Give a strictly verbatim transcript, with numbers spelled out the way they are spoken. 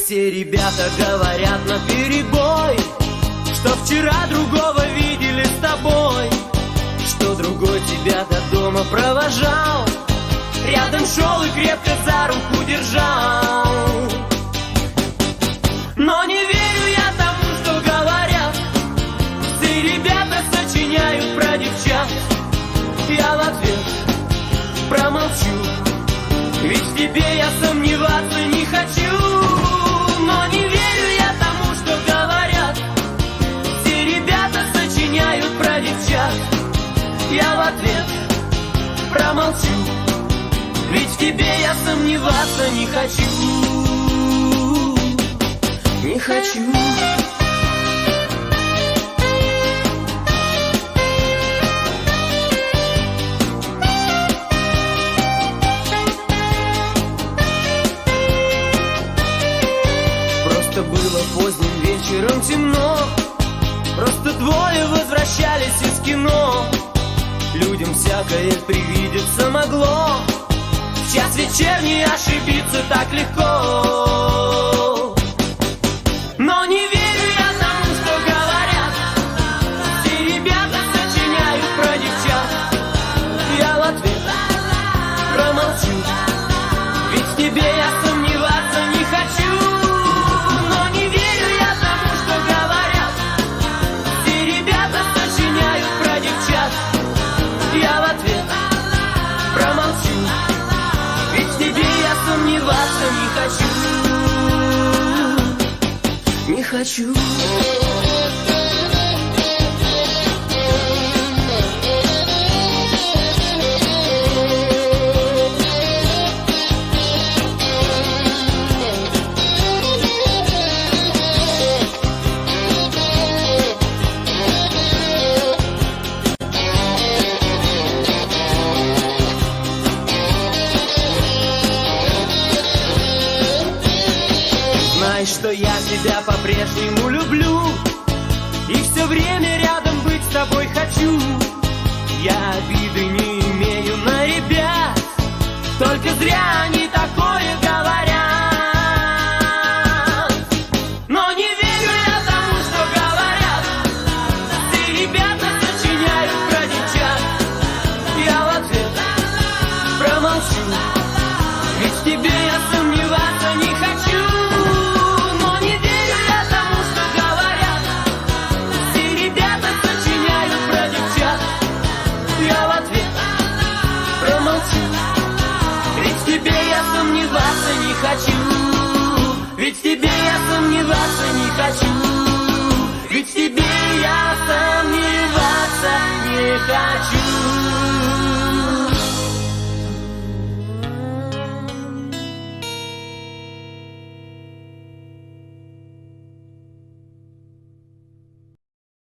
Все ребята говорят наперебой, что вчера другого видели с тобой, что другой тебя до дома провожал, рядом шел и крепко за руку держал. Но не верю я тому, что говорят, все ребята сочиняют про девчат. Я в ответ промолчу, ведь в тебе я сомневаться не хочу. Но не верю я тому, что говорят, все ребята сочиняют про девчат. Я в ответ промолчу, ведь в тебе я сомневаться не хочу. Не хочу. Просто было поздним вечером темно, просто двое возвращались из кино. Людям всякое привидеться могло, в час вечерний ошибиться так легко. Но не верю я тому, что говорят, все ребята сочиняют про девчат. Я в ответ промолчу, ведь в тебе я сомневаться не хочу. Но не верю я тому, что говорят, все ребята сочиняют про девчат. Я в ответ промолчу, ведь в тебе я сомневаться не хочу. Не хочу. Знай, что я тебя по-прежнему люблю, и все время рядом быть с тобой хочу. Я обиды не имею на ребят, только зря они такое говорят. Но не верю я тому, что говорят, все ребята сочиняют про девчат. Я в ответ промолчу, ведь в тебе я сомневаться не хочу. Ведь в тебе я сомневаться не хочу. Ведь в тебе я сомневаться не хочу. Ведь в тебе я сомневаться не хочу.